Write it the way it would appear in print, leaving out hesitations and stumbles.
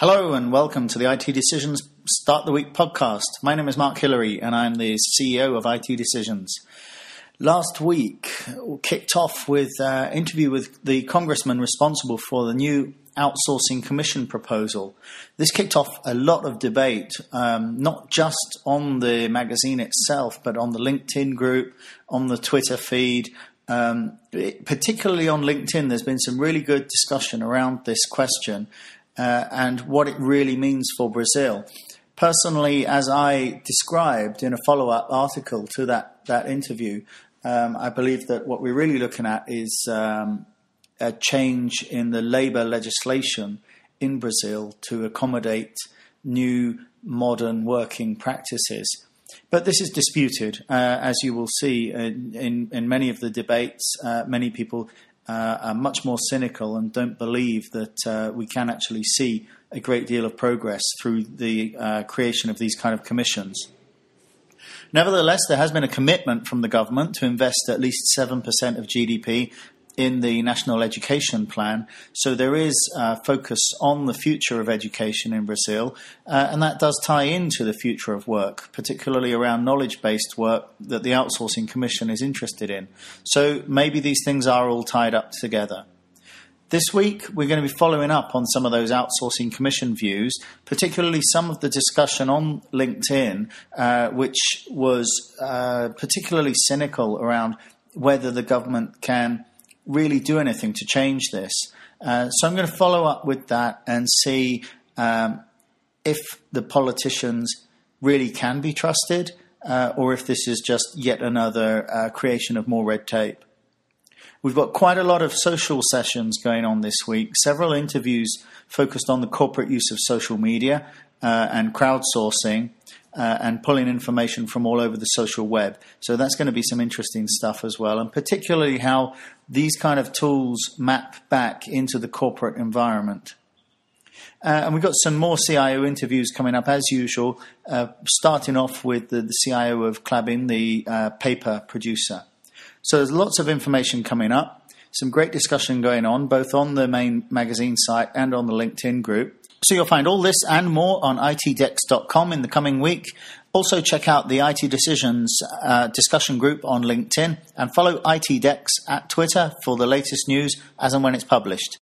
Hello and welcome to the IT Decisions Start the Week podcast. My name is Mark Hillary and I'm the CEO of IT Decisions. Last week kicked off with an interview with the congressman responsible for the new outsourcing commission proposal. This kicked off a lot of debate, not just on the magazine itself, but on the LinkedIn group, on the Twitter feed. Particularly on LinkedIn, there's been some really good discussion around this question and what it really means for Brazil. Personally, as I described in a follow-up article to that interview, I believe that what we're really looking at is a change in the labor legislation in Brazil to accommodate new modern working practices. But this is disputed, as you will see in many of the debates. Many people are much more cynical and don't believe that we can actually see a great deal of progress through the creation of these kind of commissions. Nevertheless, there has been a commitment from the government to invest at least 7% of GDP in the National Education Plan. So there is focus on the future of education in Brazil, and that does tie into the future of work, particularly around knowledge-based work that the Outsourcing Commission is interested in. So maybe these things are all tied up together. This week, we're going to be following up on some of those Outsourcing Commission views, particularly some of the discussion on LinkedIn, which was particularly cynical around whether the government can really do anything to change this. So I'm going to follow up with that and see if the politicians really can be trusted or if this is just yet another creation of more red tape. We've got quite a lot of social sessions going on this week, several interviews focused on the corporate use of social media and crowdsourcing, and pulling information from all over the social web. So that's going to be some interesting stuff as well, and particularly how these kind of tools map back into the corporate environment. And we've got some more CIO interviews coming up as usual, starting off with the CIO of Klabin, the paper producer. So there's lots of information coming up, some great discussion going on, both on the main magazine site and on the LinkedIn group. So you'll find all this and more on itdex.com in the coming week. Also check out the IT Decisions discussion group on LinkedIn and follow ITDex at Twitter for the latest news as and when it's published.